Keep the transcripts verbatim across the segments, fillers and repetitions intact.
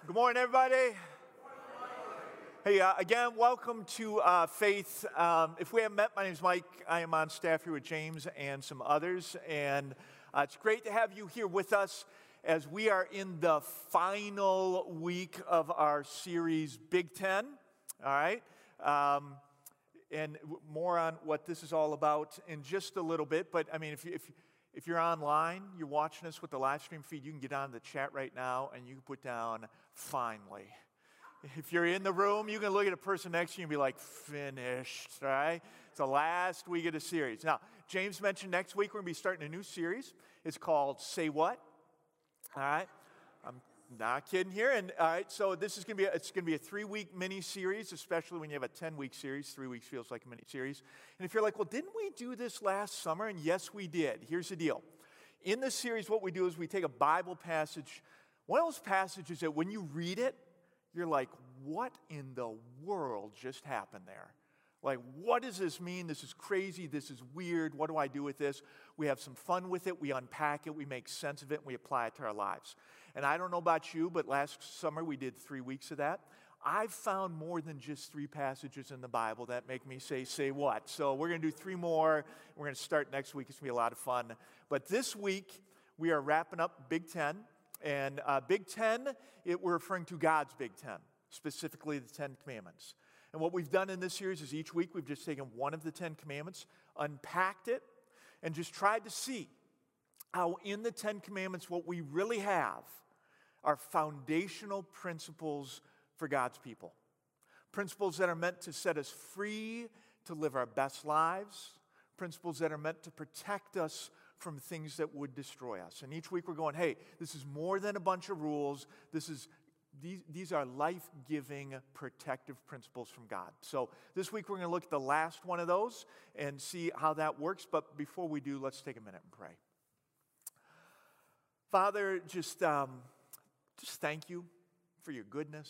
Good morning, everybody. Hey, uh, again, welcome to uh, Faith. Um, if we haven't met, my name is Mike. I am on staff here with James and some others, and uh, it's great to have you here with us as we are in the final week of our series, Big Ten. All right, um, and more on what this is all about in just a little bit. But I mean, if you, if if you're online, you're watching us with the live stream feed, you can get on the chat right now, and you can put down "finally." If you're in the room, you can look at a person next to you and be like, finished, right? It's the last week of the series. Now, James mentioned next week we're going to be starting a new series. It's called Say What? All right? I'm not kidding here. And all right, so this is going to be a, it's going to be a three-week mini-series, especially when you have a ten-week series. Three weeks feels like a mini-series. And if you're like, well, didn't we do this last summer? And yes, we did. Here's the deal. In this series, what we do is we take a Bible passage, one of those passages that when you read it, you're like, what in the world just happened there? Like, what does this mean? This is crazy. This is weird. What do I do with this? We have some fun with it. We unpack it. We make sense of it. And we apply it to our lives. And I don't know about you, but last summer we did three weeks of that. I've found more than just three passages in the Bible that make me say, say what? So we're going to do three more. We're going to start next week. It's going to be a lot of fun. But this week, we are wrapping up Big Ten. And uh, Big Ten, it, we're referring to God's Big Ten, specifically the Ten Commandments. And what we've done in this series is each week we've just taken one of the Ten Commandments, unpacked it, and just tried to see how in the Ten Commandments what we really have are foundational principles for God's people. Principles that are meant to set us free to live our best lives. Principles that are meant to protect us from things that would destroy us. And each week we're going, hey, this is more than a bunch of rules. This is these, these are life-giving, protective principles from God. So this week we're going to look at the last one of those and see how that works. But before we do, let's take a minute and pray. Father, just, um, just thank you for your goodness,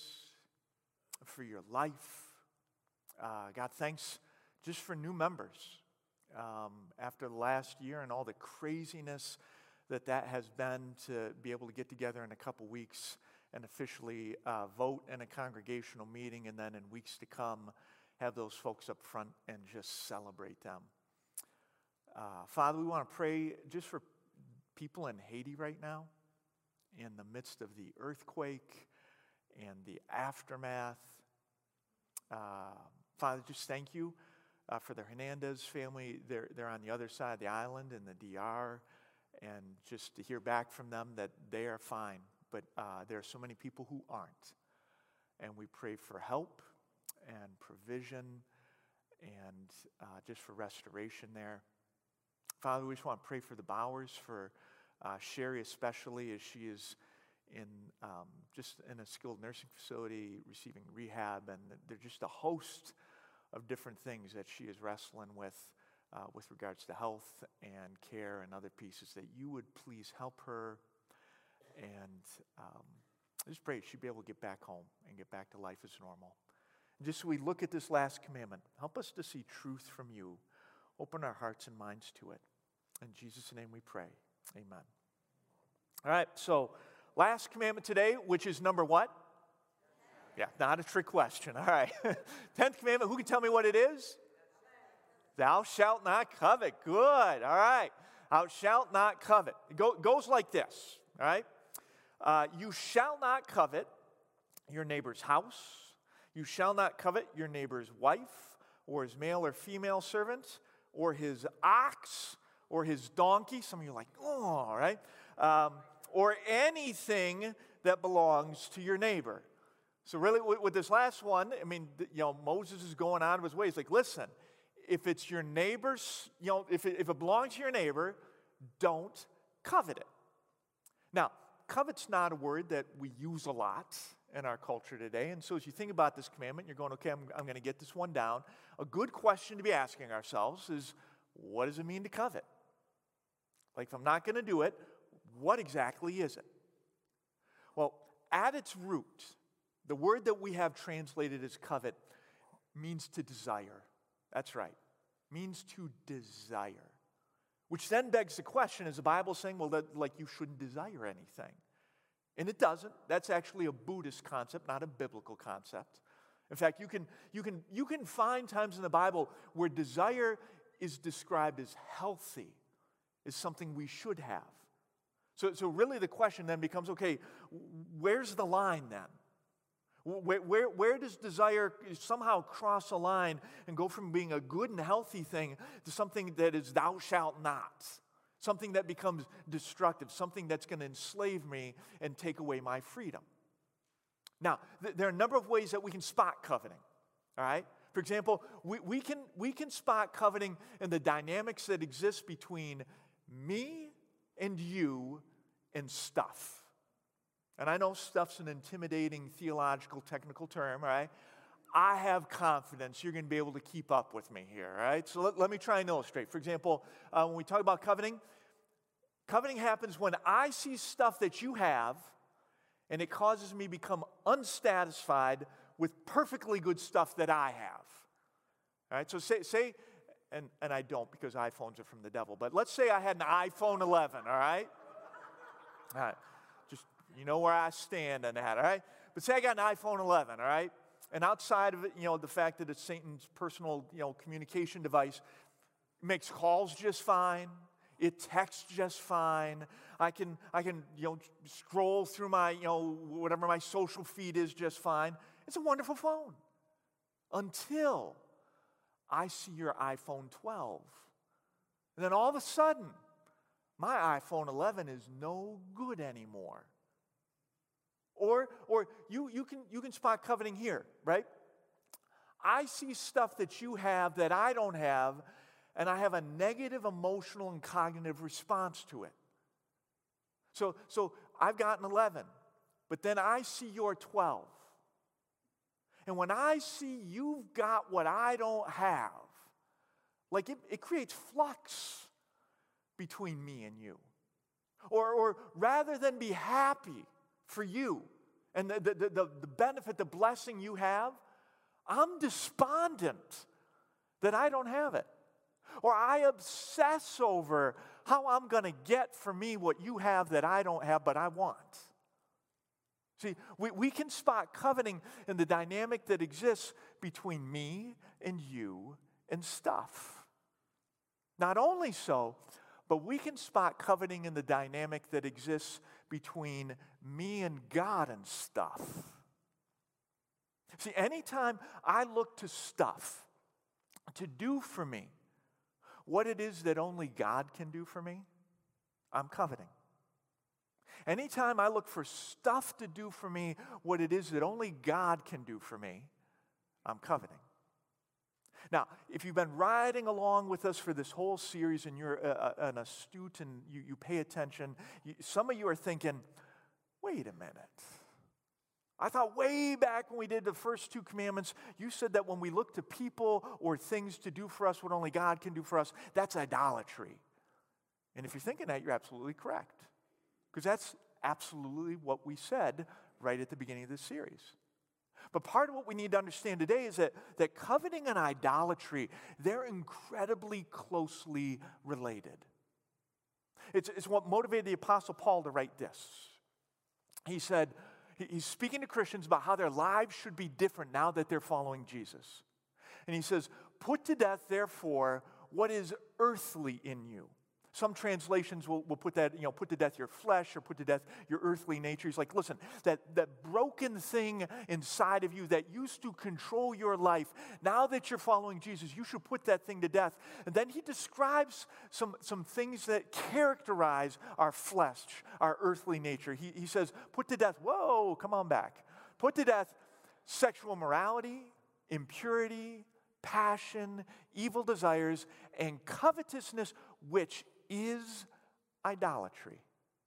for your life. Uh, God, thanks just for new members. Um, after the last year and all the craziness that that has been to be able to get together in a couple weeks and officially uh, vote in a congregational meeting, and then in weeks to come have those folks up front and just celebrate them. Uh, Father, we want to pray just for people in Haiti right now in the midst of the earthquake and the aftermath. Uh, Father, just thank you Uh, for the Hernandez family. They're, they're on the other side of the island in the D R, and just to hear back from them that they are fine. But uh, there are so many people who aren't. And we pray for help and provision and uh, just for restoration there. Father, we just want to pray for the Bowers, for uh, Sherry especially, as she is in um, just in a skilled nursing facility receiving rehab, and they're just a host of different things that she is wrestling with uh, with regards to health and care and other pieces, that you would please help her. And um, I just pray she'd be able to get back home and get back to life as normal. And just so we look at this last commandment, help us to see truth from you. Open our hearts and minds to it. In Jesus' name we pray. Amen. All right, so last commandment today, which is number what? Yeah, not a trick question. All right. Tenth commandment, who can tell me what it is? Thou shalt not covet. Good. All right. Thou shalt not covet. It go, goes like this. All right. Uh, you shall not covet your neighbor's house. You shall not covet your neighbor's wife, or his male or female servant, or his ox, or his donkey. Some of you are like, oh, all right. Um, or anything that belongs to your neighbor. So really, with this last one, I mean, you know, Moses is going out of his way. He's like, listen, if it's your neighbor's, you know, if it, if it belongs to your neighbor, don't covet it. Now, covet's not a word that we use a lot in our culture today. And so as you think about this commandment, you're going, okay, I'm, I'm going to get this one down. A good question to be asking ourselves is, what does it mean to covet? Like, if I'm not going to do it, what exactly is it? Well, at its root, the word that we have translated as covet means to desire. That's right. Means to desire. Which then begs the question, is the Bible saying, well, that, like you shouldn't desire anything? And it doesn't. That's actually a Buddhist concept, not a biblical concept. In fact, you can, you can, you can find times in the Bible where desire is described as healthy, as something we should have. So, so really the question then becomes, okay, where's the line then? Where, where, where does desire somehow cross a line and go from being a good and healthy thing to something that is thou shalt not? Something that becomes destructive, something that's going to enslave me and take away my freedom. Now, th- there are a number of ways that we can spot coveting, all right? For example, we, we, can, we can spot coveting in the dynamics that exist between me and you and stuff. And I know stuff's an intimidating theological technical term, all right? I have confidence you're going to be able to keep up with me here, all right? So let, let me try and illustrate. For example, uh, when we talk about coveting, coveting happens when I see stuff that you have, and it causes me to become unsatisfied with perfectly good stuff that I have. All right, so say, say and, and I don't because iPhones are from the devil, but let's say I had an iPhone eleven, all right? All right, just, you know where I stand on that, all right? But say I got an iPhone eleven, all right? And outside of it, you know, the fact that it's Satan's personal, you know, communication device, it makes calls just fine. It texts just fine. I can, I can, you know, scroll through my, you know, whatever my social feed is just fine. It's a wonderful phone. Until I see your iPhone twelve. And then all of a sudden, my iPhone eleven is no good anymore. Or, or you, you, can, you can spot coveting here, right? I see stuff that you have that I don't have, and I have a negative emotional and cognitive response to it. So, so I've got an eleven, but then I see your twelve. And when I see you've got what I don't have, like it, it creates flux between me and you. Or, or rather than be happy for you and the, the, the, the benefit, the blessing you have, I'm despondent that I don't have it. Or I obsess over how I'm going to get for me what you have that I don't have but I want. See, we, we can spot coveting in the dynamic that exists between me and you and stuff. Not only so, but we can spot coveting in the dynamic that exists between me and God and stuff. See, anytime I look to stuff to do for me what it is that only God can do for me, I'm coveting. Anytime I look for stuff to do for me what it is that only God can do for me, I'm coveting. Now, if you've been riding along with us for this whole series and you're a, a, an astute and you, you pay attention, you, some of you are thinking, wait a minute. I thought way back when we did the first two commandments, you said that when we look to people or things to do for us what only God can do for us, that's idolatry. And if you're thinking that, you're absolutely correct. Because that's absolutely what we said right at the beginning of this series. But part of what we need to understand today is that, that coveting and idolatry, they're incredibly closely related. It's, it's what motivated the Apostle Paul to write this. He said, he's speaking to Christians about how their lives should be different now that they're following Jesus. And he says, put to death, therefore, what is earthly in you. Some translations will, will put that, you know, put to death your flesh or put to death your earthly nature. He's like, listen, that, that broken thing inside of you that used to control your life, now that you're following Jesus, you should put that thing to death. And then he describes some, some things that characterize our flesh, our earthly nature. He, he says, put to death, whoa, come on back. Put to death sexual morality, impurity, passion, evil desires, and covetousness, which is idolatry.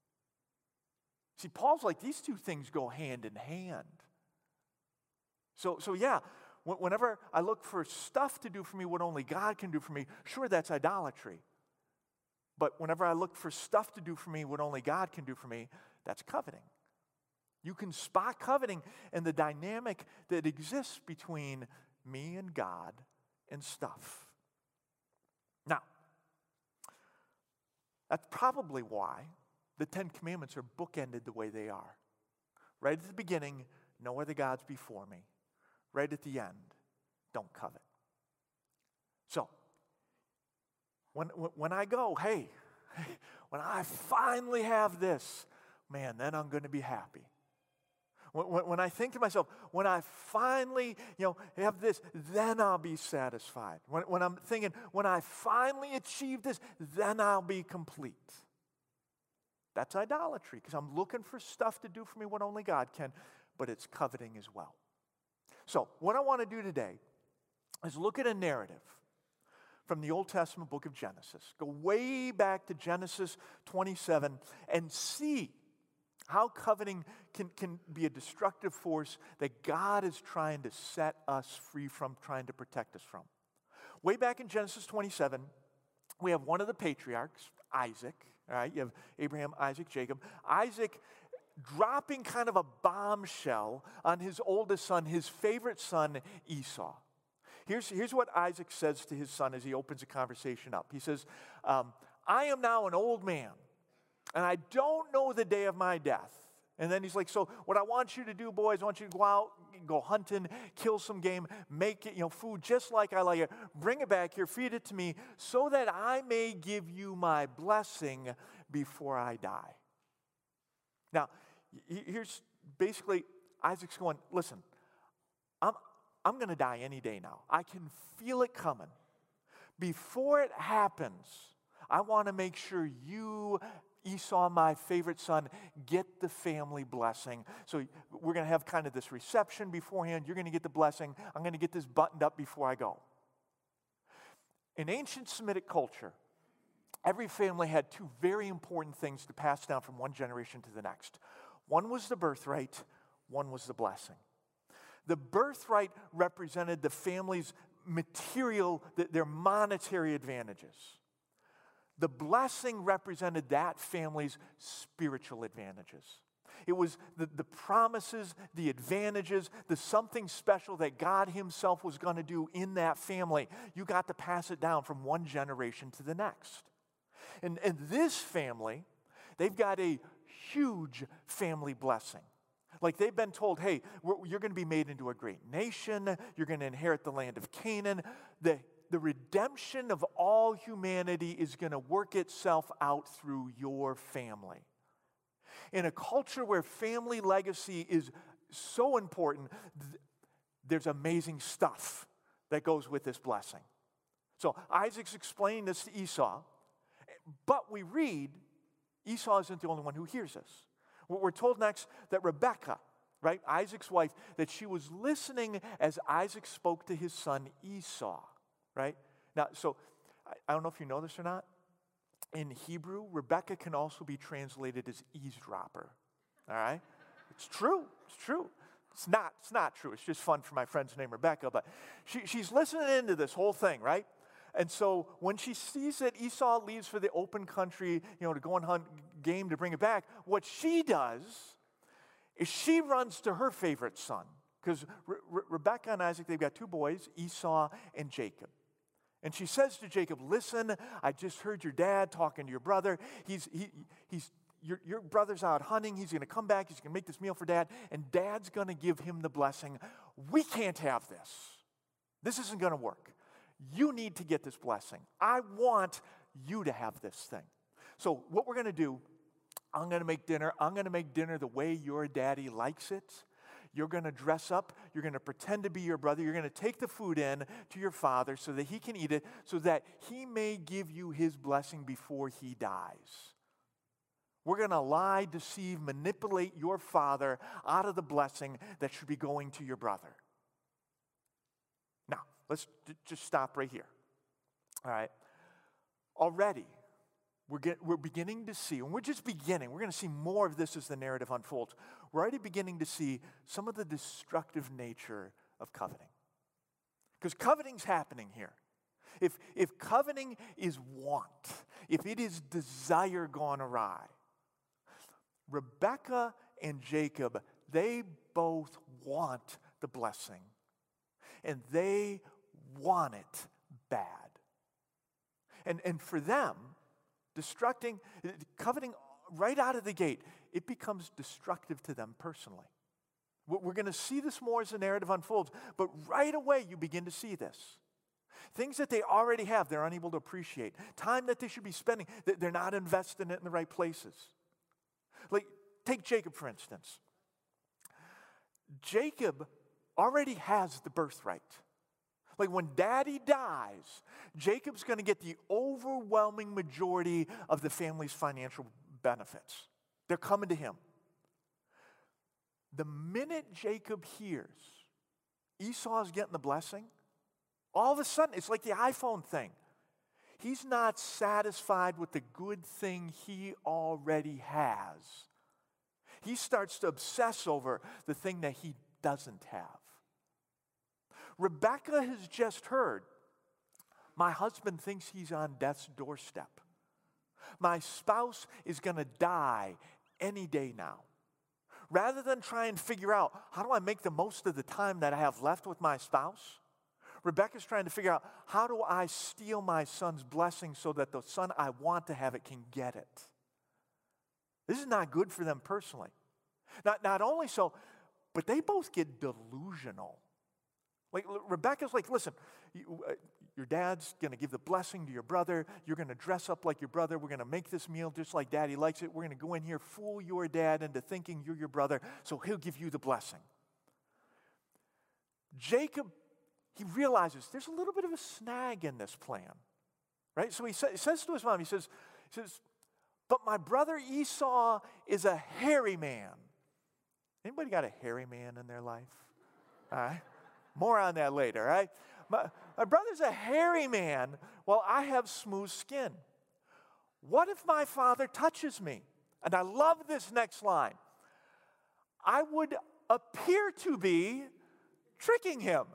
See, Paul's like, these two things go hand in hand. So, so yeah, whenever I look for stuff to do for me what only God can do for me, sure, that's idolatry. But whenever I look for stuff to do for me what only God can do for me, that's coveting. You can spot coveting in the dynamic that exists between me and God and stuff. Now, that's probably why the Ten Commandments are bookended the way they are. Right at the beginning, no other gods before me. Right at the end, don't covet. So, when, when I go, hey, when I finally have this, man, then I'm going to be happy. When, when, when I think to myself, when I finally, you know, have this, then I'll be satisfied. When, when I'm thinking, when I finally achieve this, then I'll be complete. That's idolatry, because I'm looking for stuff to do for me what only God can, but it's coveting as well. So, what I want to do today is look at a narrative from the Old Testament book of Genesis. Go way back to Genesis twenty-seven and see how coveting can, can be a destructive force that God is trying to set us free from, trying to protect us from. Way back in Genesis twenty-seven, we have one of the patriarchs, Isaac. All right, you have Abraham, Isaac, Jacob. Isaac dropping kind of a bombshell on his oldest son, his favorite son, Esau. Here's, here's what Isaac says to his son as he opens the conversation up. He says, um, I am now an old man, and I don't know the day of my death. And then he's like, so what I want you to do, boys, I want you to go out, go hunting, kill some game, make it, you know, food just like I like it. Bring it back here, feed it to me, so that I may give you my blessing before I die. Now, here's basically Isaac's going, listen, I'm, I'm going to die any day now. I can feel it coming. Before it happens, I want to make sure you, Esau, my favorite son, get the family blessing. So we're going to have kind of this reception beforehand. You're going to get the blessing. I'm going to get this buttoned up before I go. In ancient Semitic culture, every family had two very important things to pass down from one generation to the next. One was the birthright, one was the blessing. The birthright represented the family's material, their monetary advantages. The blessing represented that family's spiritual advantages. It was the, the promises, the advantages, the something special that God himself was going to do in that family. You got to pass it down from one generation to the next. And, and this family, they've got a huge family blessing. Like they've been told, hey, we're, you're going to be made into a great nation. You're going to inherit the land of Canaan. The, the redemption of all humanity is going to work itself out through your family. In a culture where family legacy is so important, th- there's amazing stuff that goes with this blessing. So Isaac's explaining this to Esau, but we read Esau isn't the only one who hears this. We're told next that Rebekah, right, Isaac's wife, that she was listening as Isaac spoke to his son Esau, right? Now, so I don't know if you know this or not. In Hebrew, Rebekah can also be translated as eavesdropper, all right? It's true. It's true. It's not, it's not true. It's just fun for my friend's name, Rebekah, but she, she's listening into this whole thing, right? And so when she sees that Esau leaves for the open country, you know, to go and hunt game to bring it back, what she does is she runs to her favorite son. Because Re- Re- Rebekah and Isaac, they've got two boys, Esau and Jacob. And she says to Jacob, listen, I just heard your dad talking to your brother. He's, he, he's, your, your brother's out hunting. He's going to come back. He's going to make this meal for dad. And dad's going to give him the blessing. We can't have this. This isn't going to work. You need to get this blessing. I want you to have this thing. So what we're going to do, I'm going to make dinner. I'm going to make dinner the way your daddy likes it. You're going to dress up. You're going to pretend to be your brother. You're going to take the food in to your father so that he can eat it, so that he may give you his blessing before he dies. We're going to lie, deceive, manipulate your father out of the blessing that should be going to your brother. Now, let's d- just stop right here. All right. Already, we're, get, we're beginning to see, and we're just beginning, we're going to see more of this as the narrative unfolds. We're already beginning to see some of the destructive nature of coveting. Because coveting's happening here. If, if coveting is want, if it is desire gone awry, Rebekah and Jacob, they both want the blessing. And they want it bad. And, and for them, destructing, coveting right out of the gate, it becomes destructive to them personally. We're going to see this more as the narrative unfolds, but right away you begin to see this. Things that they already have, they're unable to appreciate. Time that they should be spending, they're not investing it in the right places. Like, take Jacob, for instance. Jacob already has the birthright. Like, when daddy dies, Jacob's going to get the overwhelming majority of the family's financial benefits. They're coming to him. The minute Jacob hears Esau's getting the blessing, all of a sudden, it's like the iPhone thing. He's not satisfied with the good thing he already has. He starts to obsess over the thing that he doesn't have. Rebecca has just heard, my husband thinks he's on death's doorstep. My spouse is going to die any day now. Rather than try and figure out, how do I make the most of the time that I have left with my spouse? Rebecca's trying to figure out, how do I steal my son's blessing so that the son I want to have it can get it? This is not good for them personally. Not, not only so, but they both get delusional. Like, Rebecca's like, listen, you, uh, your dad's going to give the blessing to your brother. You're going to dress up like your brother. We're going to make this meal just like daddy likes it. We're going to go in here, fool your dad into thinking you're your brother, so he'll give you the blessing. Jacob, he realizes there's a little bit of a snag in this plan, right? So he, sa- he says to his mom, he says, he says, but my brother Esau is a hairy man. Anybody got a hairy man in their life? All right. More on that later, right? My, my brother's a hairy man while I have smooth skin. What if my father touches me? And I love this next line. I would appear to be tricking him.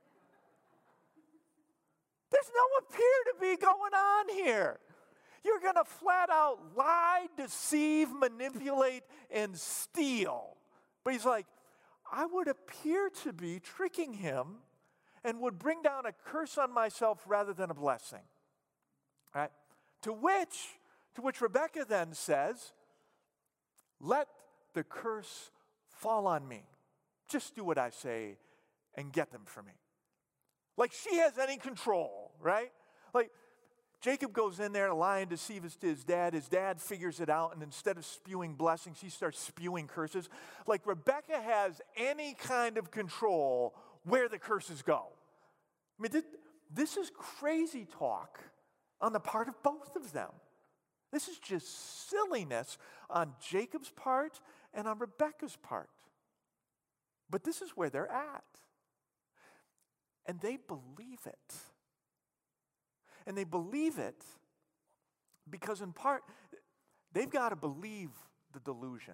There's no appear to be going on here. You're going to flat out lie, deceive, manipulate, and steal. But he's like, I would appear to be tricking him and would bring down a curse on myself rather than a blessing. All right? To which, to which Rebecca then says, let the curse fall on me. Just do what I say and get them for me. Like she has any control, right? Like Jacob goes in there to lie and deceive his, his dad. His dad figures it out, and instead of spewing blessings, he starts spewing curses. Like Rebecca has any kind of control where the curses go. I mean, this, this is crazy talk on the part of both of them. This is just silliness on Jacob's part and on Rebecca's part. But this is where they're at. And they believe it. And they believe it because in part, they've got to believe the delusion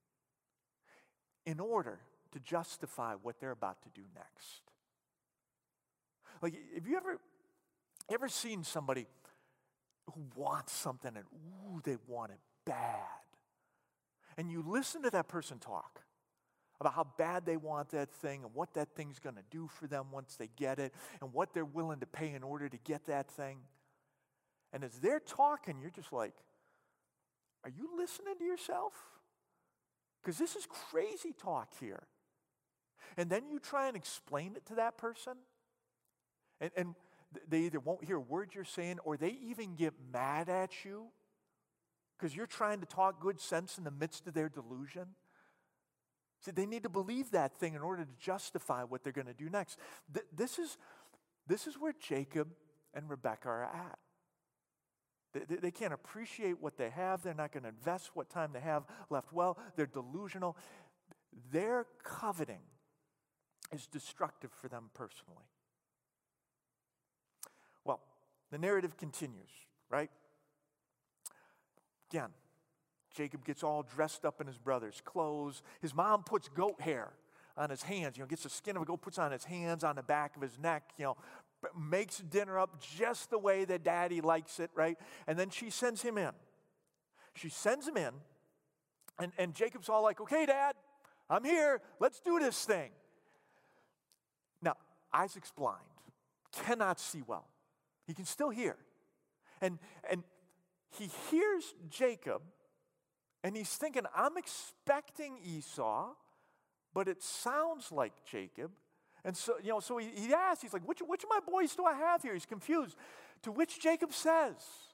in order to justify what they're about to do next. Like, have you ever, ever seen somebody who wants something and, ooh, they want it bad? And you listen to that person talk about how bad they want that thing and what that thing's going to do for them once they get it and what they're willing to pay in order to get that thing. And as they're talking, you're just like, are you listening to yourself? Because this is crazy talk here. And then you try and explain it to that person, and, and they either won't hear words you're saying or they even get mad at you because you're trying to talk good sense in the midst of their delusion. See, they need to believe that thing in order to justify what they're going to do next. Th- this is, this is where Jacob and Rebecca are at. They, they can't appreciate what they have. They're not going to invest what time they have left well. They're delusional. Their coveting is destructive for them personally. Well, the narrative continues, right? Again, Jacob gets all dressed up in his brother's clothes. His mom puts goat hair on his hands, you know, gets the skin of a goat, puts on his hands, on the back of his neck, you know, makes dinner up just the way that daddy likes it, right? And then she sends him in. She sends him in, and, and Jacob's all like, okay, Dad, I'm here. Let's do this thing. Now, Isaac's blind, cannot see well. He can still hear. And, and he hears Jacob, and he's thinking, I'm expecting Esau, but it sounds like Jacob. And so, you know, so he, he asks, he's like, which, which of my boys do I have here? He's confused. To which Jacob says,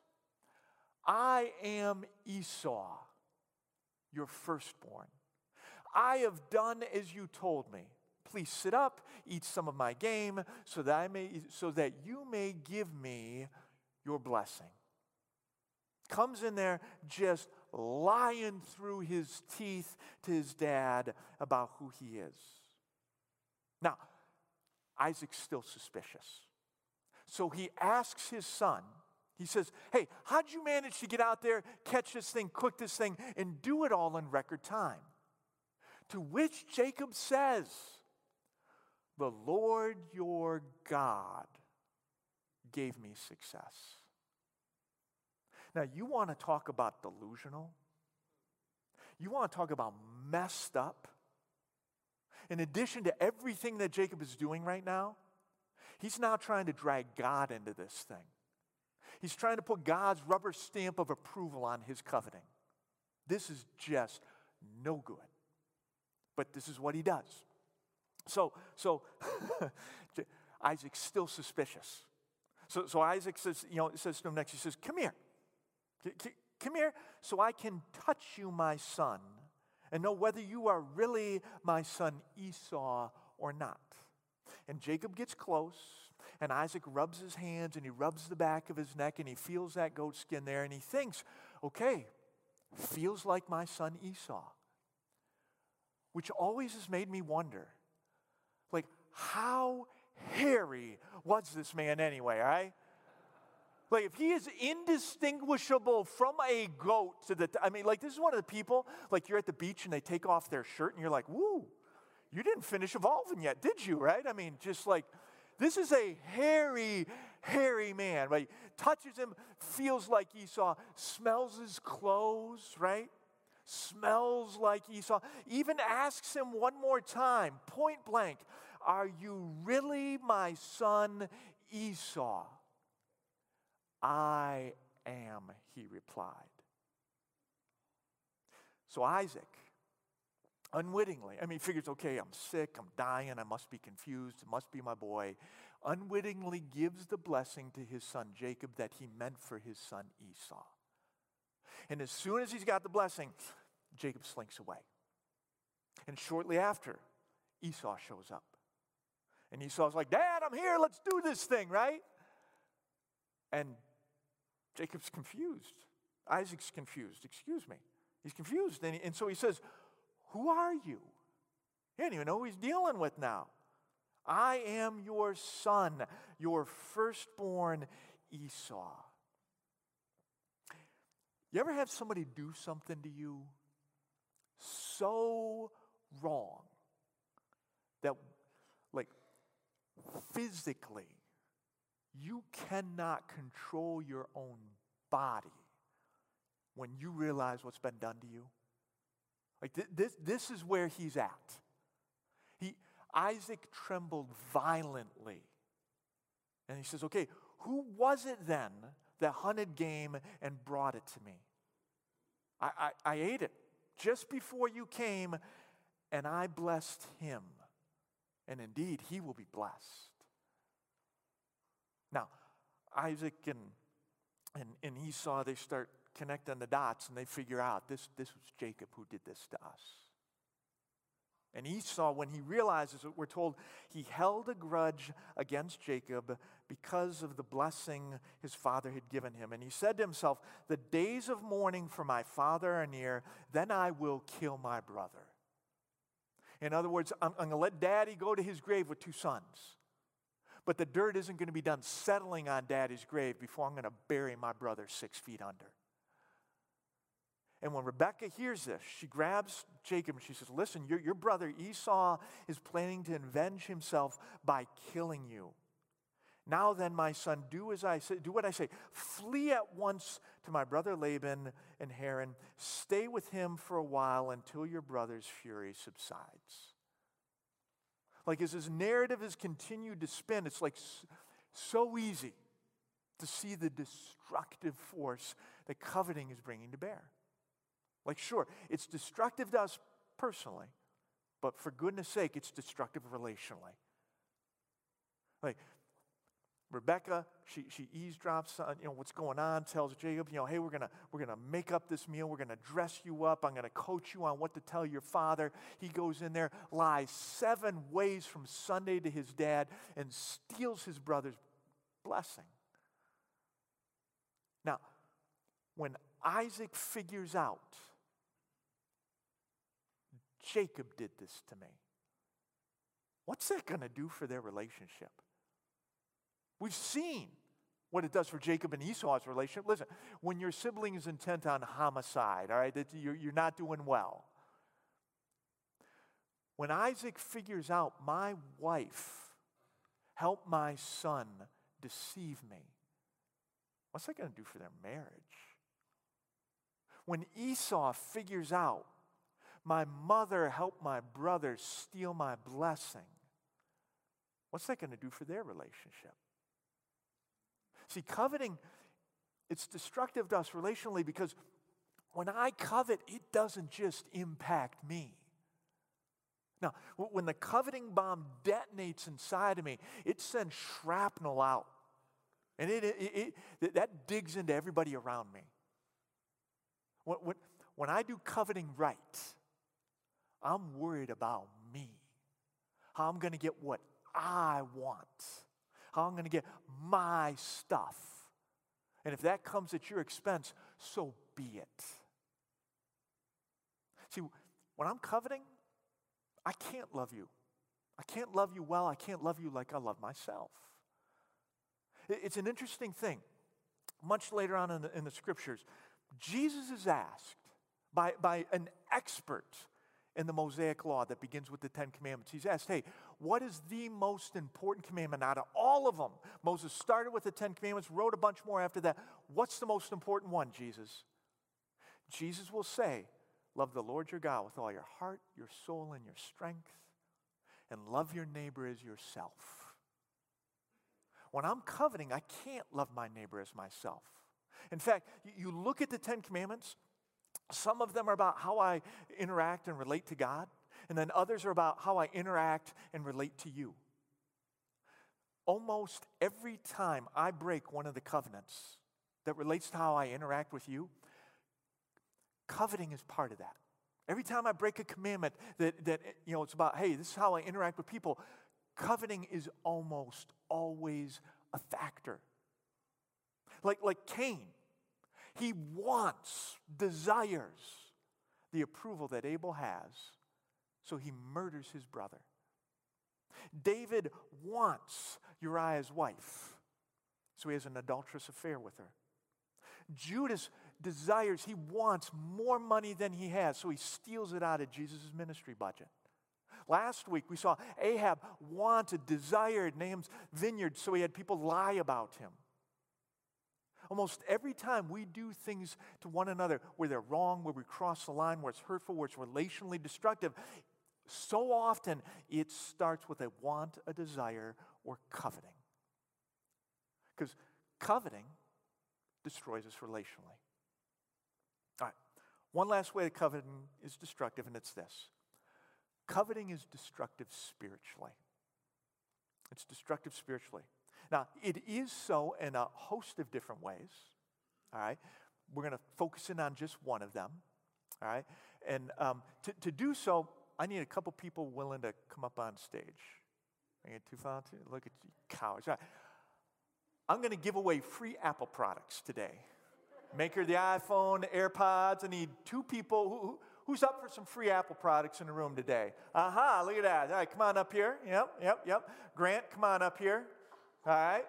I am Esau, your firstborn. I have done as you told me. Please sit up, eat some of my game, so that I may, so that you may give me your blessing. Comes in there just lying through his teeth to his dad about who he is. Now, Isaac's still suspicious. So he asks his son, he says, hey, how'd you manage to get out there, catch this thing, cook this thing, and do it all in record time? To which Jacob says, the Lord your God gave me success. Now, you want to talk about delusional? You want to talk about messed up? In addition to everything that Jacob is doing right now, he's now trying to drag God into this thing. He's trying to put God's rubber stamp of approval on his coveting. This is just no good. But this is what he does. So, so Isaac's still suspicious. So, so Isaac says, you know, says to him next, he says, come here. Come here so I can touch you, my son, and know whether you are really my son Esau or not. And Jacob gets close, and Isaac rubs his hands, and he rubs the back of his neck, and he feels that goat skin there, and he thinks, okay, feels like my son Esau. Which always has made me wonder, like, how hairy was this man anyway, right? Like, if he is indistinguishable from a goat to the, I mean, like, this is one of the people, like, you're at the beach and they take off their shirt and you're like, woo, you didn't finish evolving yet, did you, right? I mean, just like, this is a hairy, hairy man, right? Touches him, feels like Esau, smells his clothes, right? Smells like Esau. Even asks him one more time, point blank, are you really my son Esau? I am, he replied. So Isaac, unwittingly, I mean, he figures, okay, I'm sick, I'm dying, I must be confused, it must be my boy, unwittingly gives the blessing to his son Jacob that he meant for his son Esau. And as soon as he's got the blessing, Jacob slinks away. And shortly after, Esau shows up. And Esau's like, Dad, I'm here, let's do this thing, right? And Jacob's confused. Isaac's confused, excuse me. He's confused, and, he, and so he says, who are you? He didn't even know who he's dealing with now. I am your son, your firstborn Esau. You ever have somebody do something to you so wrong that, like, physically, you cannot control your own body when you realize what's been done to you? Like, th- this, this is where he's at. He, Isaac trembled violently. And he says, okay, who was it then that hunted game and brought it to me? I, I, I ate it just before you came, and I blessed him. And indeed, he will be blessed. Now, Isaac and, and, and Esau, they start connecting the dots, and they figure out this, this was Jacob who did this to us. And Esau, when he realizes it, we're told he held a grudge against Jacob because of the blessing his father had given him. And he said to himself, the days of mourning for my father are near, then I will kill my brother. In other words, I'm, I'm going to let Daddy go to his grave with two sons. But the dirt isn't going to be done settling on Daddy's grave before I'm going to bury my brother six feet under. And when Rebekah hears this, she grabs Jacob and she says, listen, your, your brother Esau is planning to avenge himself by killing you. Now then, my son, do as I say, do what I say. Flee at once to my brother Laban in Haran. Stay with him for a while until your brother's fury subsides. Like, as his narrative has continued to spin, it's like so easy to see the destructive force that coveting is bringing to bear. Like, sure, it's destructive to us personally, But for goodness sake, it's destructive relationally. Like, Rebecca, she, she eavesdrops on, you know, what's going on, tells Jacob, you know, hey, we're going to we're gonna make up this meal. We're going to dress you up. I'm going to coach you on what to tell your father. He goes in there, lies seven ways from Sunday to his dad, and steals his brother's blessing. Now, when Isaac figures out, Jacob did this to me, what's that going to do for their relationship? We've seen what it does for Jacob and Esau's relationship. Listen, when your sibling is intent on homicide, all right, that you're, you're not doing well. When Isaac figures out my wife helped my son deceive me, what's that going to do for their marriage? When Esau figures out my mother helped my brother steal my blessing, what's that going to do for their relationship? See, coveting, it's destructive to us relationally because when I covet, it doesn't just impact me. Now, when the coveting bomb detonates inside of me, it sends shrapnel out. And it, it, it, that digs into everybody around me. When, when, when I do coveting right, I'm worried about me. How I'm going to get what I want. How I'm going to get my stuff. And if that comes at your expense, so be it. See, when I'm coveting, I can't love you. I can't love you well. I can't love you like I love myself. It's an interesting thing. Much later on in the, in the scriptures, Jesus is asked by, by an expert in the Mosaic law that begins with the Ten Commandments. He's asked, hey, what is the most important commandment out of all of them? Moses started with the Ten Commandments, wrote a bunch more after that. What's the most important one, Jesus? Jesus will say, love the Lord your God with all your heart, your soul, and your strength, and love your neighbor as yourself. When I'm coveting, I can't love my neighbor as myself. In fact, you look at the Ten Commandments, some of them are about how I interact and relate to God, and then others are about how I interact and relate to you. Almost every time I break one of the covenants that relates to how I interact with you, coveting is part of that. Every time I break a commandment that, that you know, it's about, hey, this is how I interact with people, coveting is almost always a factor. Like, like Cain. He wants, desires the approval that Abel has, so he murders his brother. David wants Uriah's wife, so he has an adulterous affair with her. Judas desires, he wants more money than he has, so he steals it out of Jesus' ministry budget. Last week we saw Ahab wanted, desired Naaman's vineyard, so he had people lie about him. Almost every time we do things to one another where they're wrong, where we cross the line, where it's hurtful, where it's relationally destructive, so often it starts with a want, a desire, or coveting. Because coveting destroys us relationally. All right, one last way that coveting is destructive, and it's this. Coveting is destructive spiritually. It's destructive spiritually. Now, it is so in a host of different ways, all right? We're going to focus in on just one of them, all right? And um, to, to do so, I need a couple people willing to come up on stage. I get too far? Look at you, cowards. All right. I'm going to give away free Apple products today. Maker of the iPhone, AirPods. I need two people. Who, who, who's up for some free Apple products in the room today? Aha, uh-huh, look at that. All right, come on up here. Yep, yep, yep. Grant, come on up here. All right.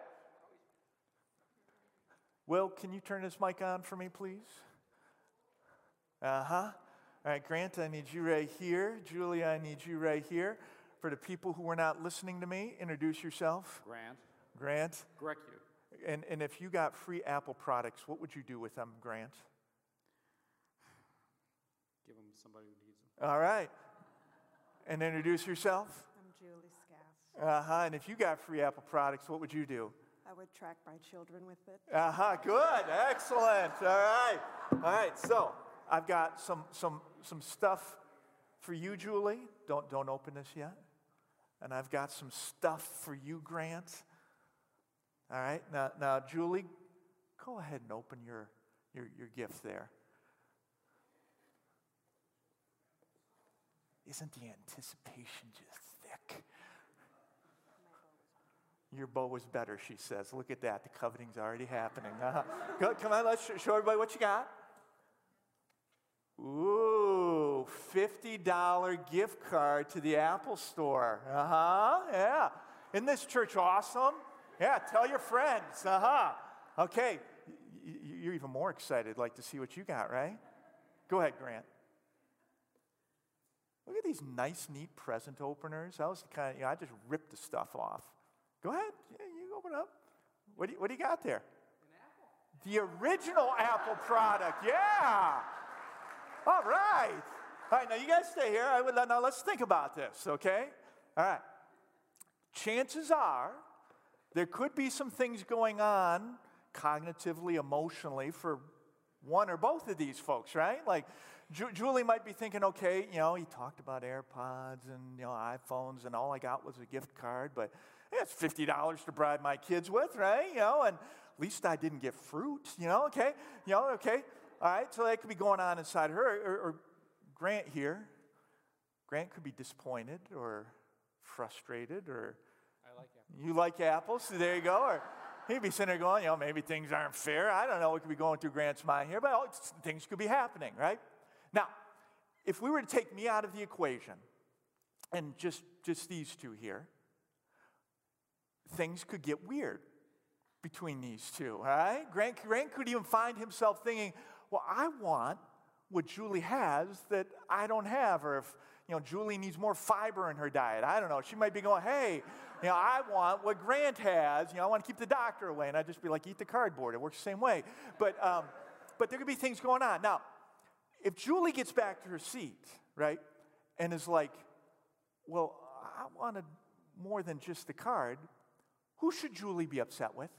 Will, can you turn this mic on for me, please? Uh-huh. All right, Grant, I need you right here. Julia, I need you right here. For the people who are not listening to me, introduce yourself. Grant. Grant. Correct you. And, and if you got free Apple products, what would you do with them, Grant? Give them to somebody who needs them. All right. And introduce yourself. I'm Julie Scaff. Uh-huh. And if you got free Apple products, what would you do? I would track my children with it. Uh-huh. Good. Excellent. All right. All right. So I've got some some some stuff for you, Julie, don't, don't open this yet. And I've got some stuff for you, Grant. All right, now, now Julie, go ahead and open your, your, your gift there. Isn't the anticipation just thick? Your bow was better, she says. Look at that. The coveting's already happening. Uh-huh. Go, come on, let's show everybody what you got. Ooh, fifty dollars gift card to the Apple Store. Uh-huh, yeah. Isn't this church awesome? Yeah, tell your friends. Uh-huh. Okay, y- you're even more excited, like to see what you got, right? Go ahead, Grant. Look at these nice, neat present openers. I was the kind of, you know, I just ripped the stuff off. Go ahead, yeah, you open up. What do you, what do you got there? An apple. The original Apple product, yeah. All right. All right, now you guys stay here. I would, now let's think about this, okay? All right. Chances are there could be some things going on cognitively, emotionally for one or both of these folks, right? Like Ju- Julie might be thinking, okay, you know, he talked about AirPods and, you know, iPhones, and all I got was a gift card, but yeah, it's fifty dollars to bribe my kids with, right? You know, and at least I didn't get fruit, you know, okay? You know, okay. All right, so that could be going on inside her. Or, or Grant here. Grant could be disappointed or frustrated, or I like apples. You like apples, so there you go. Or he'd be sitting there going, you know, maybe things aren't fair. I don't know what could be going through Grant's mind here, but oh, things could be happening, right? Now, if we were to take me out of the equation and just, just these two here, things could get weird between these two, all right? Grant, Grant could even find himself thinking, well, I want what Julie has that I don't have, or if, you know, Julie needs more fiber in her diet. I don't know. She might be going, hey, you know, I want what Grant has. You know, I want to keep the doctor away. And I'd just be like, eat the cardboard. It works the same way. But, um, but there could be things going on. Now, if Julie gets back to her seat, right, and is like, well, I wanted more than just the card, who should Julie be upset with?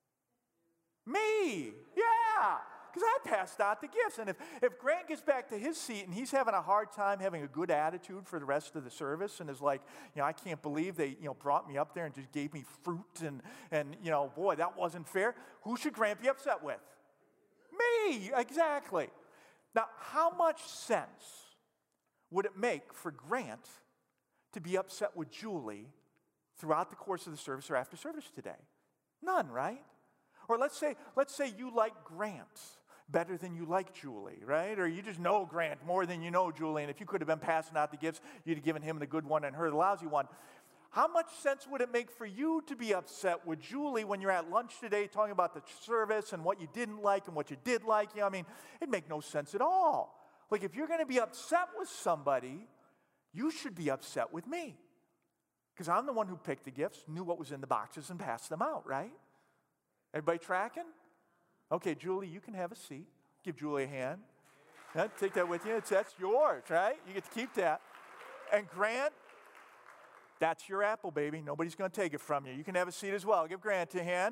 Me. Yeah. Because I passed out the gifts. And if, if Grant gets back to his seat and he's having a hard time having a good attitude for the rest of the service and is like, you know, I can't believe they, you know, brought me up there and just gave me fruit and, and you know, boy, that wasn't fair. Who should Grant be upset with? Me, exactly. Now, how much sense would it make for Grant to be upset with Julie throughout the course of the service or after service today? None, right? Or let's say, let's say you like Grant better than you like Julie, right? Or you just know Grant more than you know Julie, and if you could have been passing out the gifts, you'd have given him the good one and her the lousy one. How much sense would it make for you to be upset with Julie when you're at lunch today talking about the service and what you didn't like and what you did like? You know, I mean, it'd make no sense at all. Like, if you're going to be upset with somebody, you should be upset with me. Because I'm the one who picked the gifts, knew what was in the boxes, and passed them out, right? Everybody tracking? Okay, Julie, you can have a seat. Give Julie a hand. Yeah, take that with you. It's, that's yours, right? You get to keep that. And Grant, that's your apple, baby. Nobody's going to take it from you. You can have a seat as well. Give Grant a hand.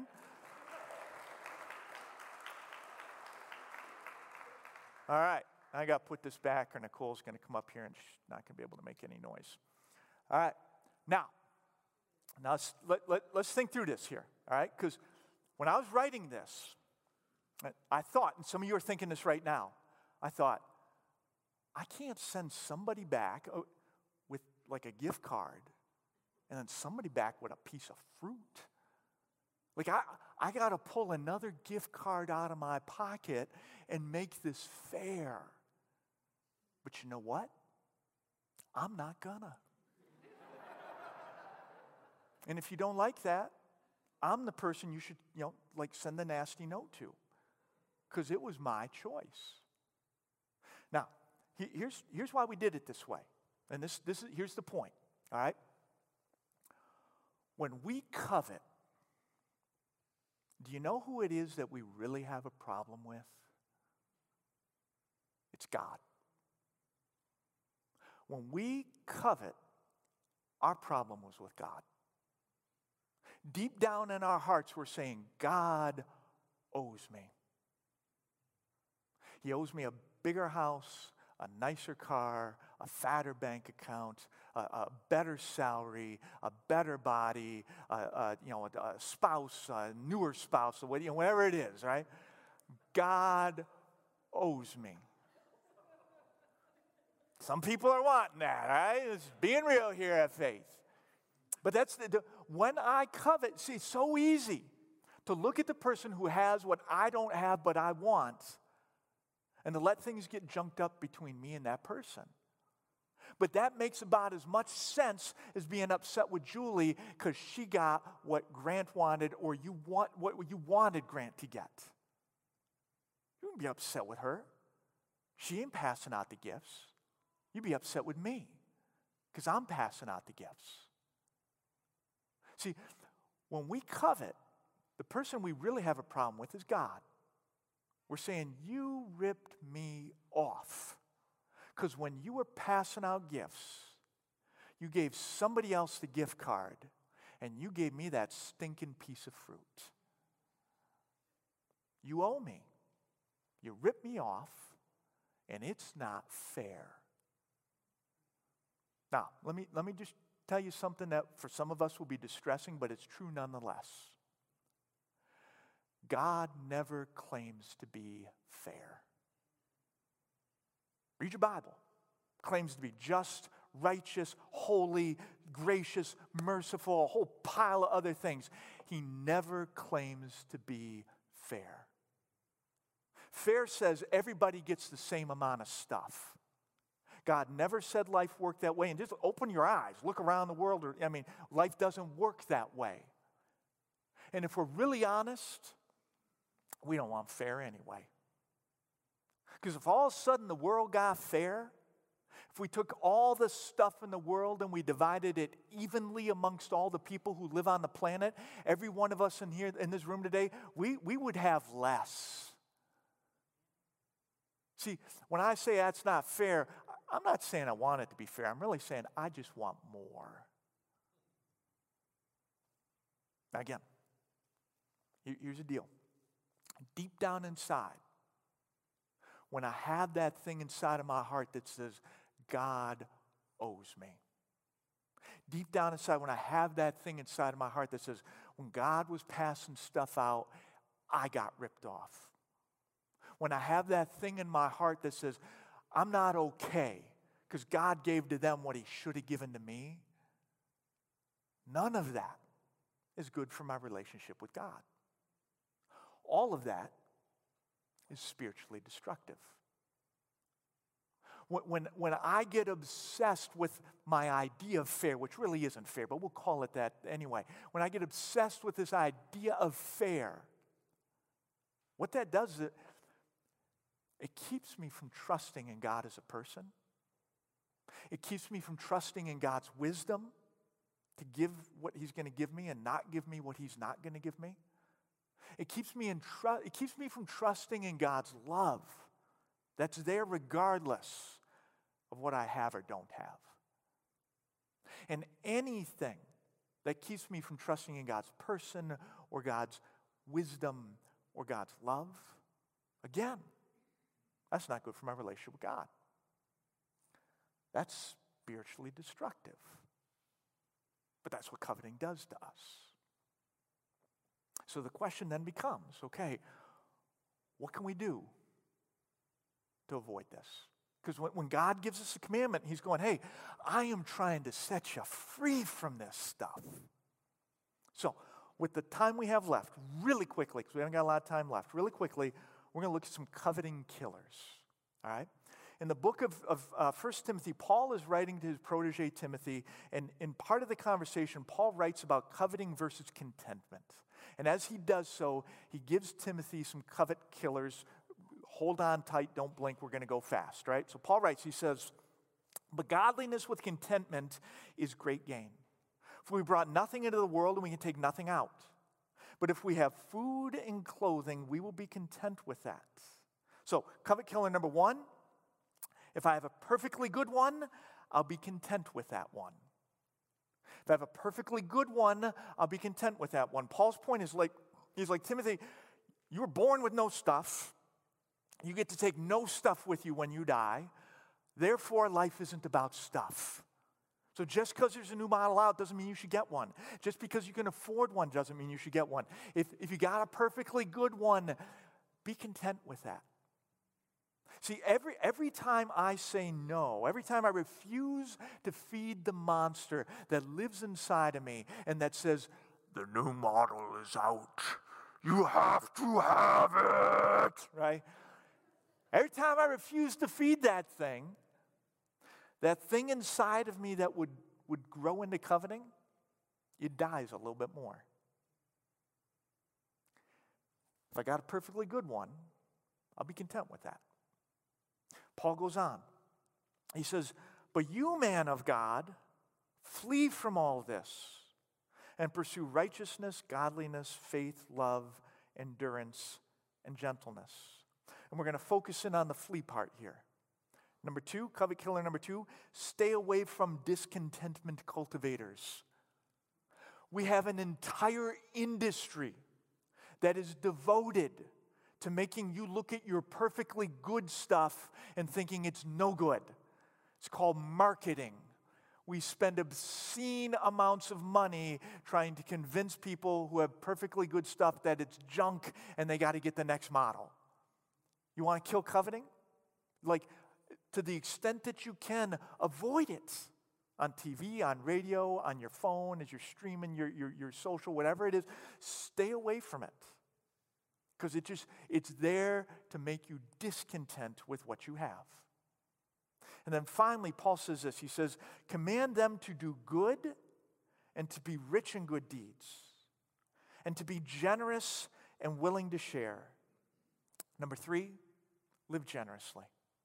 All right. I got to put this back, or Nicole's going to come up here and she's not going to be able to make any noise. All right. Now, now let's, let, let, let's think through this here, all right? Because when I was writing this, I thought, and some of you are thinking this right now, I thought, I can't send somebody back with like a gift card and then somebody back with a piece of fruit. Like, I, I got to pull another gift card out of my pocket and make this fair. But you know what? I'm not gonna. And if you don't like that, I'm the person you should, you know, like send the nasty note to. Because it was my choice. Now, he, here's, here's why we did it this way. And this, this is, here's the point, all right? When we covet, do you know who it is that we really have a problem with? It's God. When we covet, our problem was with God. Deep down in our hearts, we're saying, God owes me. He owes me a bigger house, a nicer car, a fatter bank account, a, a better salary, a better body, a, a, you know, a, a spouse, a newer spouse, or what- you know, whatever it is, right? God owes me. Some people are wanting that, right? It's being real here at Faith. But that's the, the when I covet, see, it's so easy to look at the person who has what I don't have but I want, and to let things get junked up between me and that person. But that makes about as much sense as being upset with Julie because she got what Grant wanted, or you want what you wanted Grant to get. You wouldn't be upset with her. She ain't passing out the gifts. You'd be upset with me because I'm passing out the gifts. See, when we covet, the person we really have a problem with is God. We're saying, you ripped me off. Because when you were passing out gifts, you gave somebody else the gift card, and you gave me that stinking piece of fruit. You owe me. You ripped me off, and it's not fair. Now, let me, let me just tell you something that for some of us will be distressing, but it's true nonetheless. God never claims to be fair. Read your Bible. Claims to be just, righteous, holy, gracious, merciful, a whole pile of other things. He never claims to be fair. Fair says everybody gets the same amount of stuff. God never said life worked that way. And just open your eyes. Look around the world. Or, I mean, life doesn't work that way. And if we're really honest, we don't want fair anyway. Because if all of a sudden the world got fair, if we took all the stuff in the world and we divided it evenly amongst all the people who live on the planet, every one of us in here in this room today, we, we would have less. See, when I say that's not fair, I'm not saying I want it to be fair. I'm really saying I just want more. Now again, here's the deal. Deep down inside, when I have that thing inside of my heart that says, God owes me. Deep down inside, when I have that thing inside of my heart that says, when God was passing stuff out, I got ripped off. When I have that thing in my heart that says, I'm not okay because God gave to them what he should have given to me, none of that is good for my relationship with God. All of that is spiritually destructive. When, when, when I get obsessed with my idea of fair, which really isn't fair, but we'll call it that anyway. When I get obsessed with this idea of fair, what that does is it, it keeps me from trusting in God as a person. It keeps me from trusting in God's wisdom to give what he's going to give me and not give me what he's not going to give me. It keeps me in tru- it keeps me from trusting in God's love that's there regardless of what I have or don't have. And anything that keeps me from trusting in God's person or God's wisdom or God's love, again, that's not good for my relationship with God. That's spiritually destructive. But that's what coveting does to us. So the question then becomes, okay, what can we do to avoid this? Because when, when God gives us a commandment, he's going, hey, I am trying to set you free from this stuff. So with the time we have left, really quickly, because we haven't got a lot of time left, really quickly, we're going to look at some coveting killers, all right? In the book of, of uh, First Timothy, Paul is writing to his protege Timothy, and in part of the conversation, Paul writes about coveting versus contentment. And as he does so, he gives Timothy some covet killers. Hold on tight, don't blink, we're going to go fast, right? So Paul writes, he says, but godliness with contentment is great gain. For we brought nothing into the world and we can take nothing out. But if we have food and clothing, we will be content with that. So covet killer number one, if I have a perfectly good one, I'll be content with that one. If I have a perfectly good one, I'll be content with that one. Paul's point is like, he's like, Timothy, you were born with no stuff. You get to take no stuff with you when you die. Therefore, life isn't about stuff. So just because there's a new model out doesn't mean you should get one. Just because you can afford one doesn't mean you should get one. If, if you got a perfectly good one, be content with that. See, every, every time I say no, every time I refuse to feed the monster that lives inside of me and that says, the new model is out, you have to have it, right? Every time I refuse to feed that thing, that thing inside of me that would, would grow into coveting, it dies a little bit more. If I got a perfectly good one, I'll be content with that. Paul goes on. He says, but you, man of God, flee from all this and pursue righteousness, godliness, faith, love, endurance, and gentleness. And we're going to focus in on the flee part here. Number two, covet killer number two, stay away from discontentment cultivators. We have an entire industry that is devoted to making you look at your perfectly good stuff and thinking it's no good. It's called marketing. We spend obscene amounts of money trying to convince people who have perfectly good stuff that it's junk and they got to get the next model. You want to kill coveting? Like, to the extent that you can, avoid it. On T V, on radio, on your phone, as you're streaming your, your, your social, whatever it is, stay away from it. Because it just, it's there to make you discontent with what you have. And then finally, Paul says this. He says, command them to do good and to be rich in good deeds and to be generous and willing to share. Number three, live generously.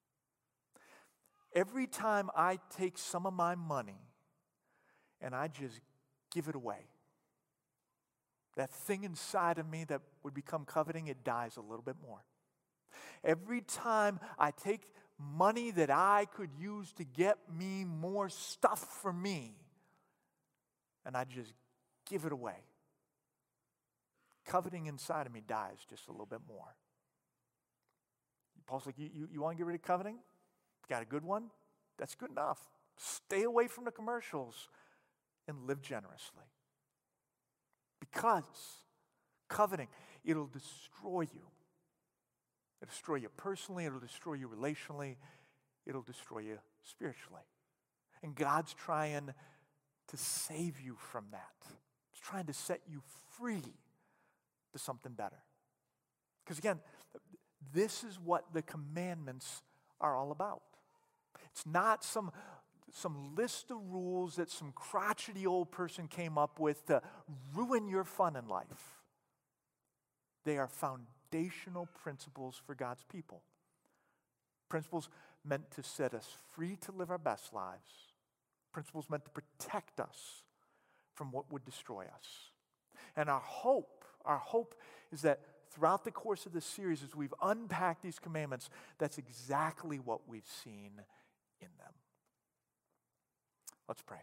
Every time I take some of my money and I just give it away, that thing inside of me that would become coveting, it dies a little bit more. Every time I take money that I could use to get me more stuff for me, and I just give it away, coveting inside of me dies just a little bit more. Paul's like, you, you, you want to get rid of coveting? Got a good one? That's good enough. Stay away from the commercials and live generously. Because coveting, it'll destroy you. It'll destroy you personally. It'll destroy you relationally. It'll destroy you spiritually. And God's trying to save you from that. He's trying to set you free to something better. Because again, this is what the commandments are all about. It's not some, some list of rules that some crotchety old person came up with to ruin your fun in life. They are foundational principles for God's people. Principles meant to set us free to live our best lives. Principles meant to protect us from what would destroy us. And our hope, our hope is that throughout the course of this series, as we've unpacked these commandments, that's exactly what we've seen in them. Let's pray.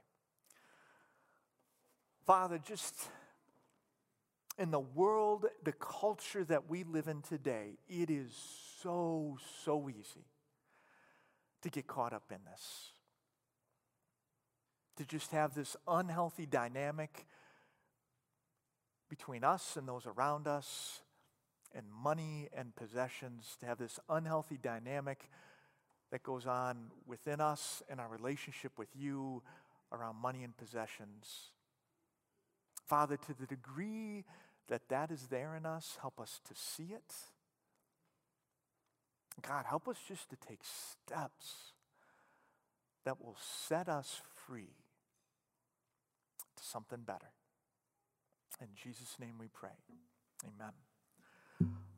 Father, just in the world, the culture that we live in today, it is so, so easy to get caught up in this. To just have this unhealthy dynamic between us and those around us, and money and possessions, to have this unhealthy dynamic that goes on within us and our relationship with you around money and possessions. Father, to the degree that that is there in us, help us to see it. God, help us just to take steps that will set us free to something better. In Jesus' name we pray. Amen.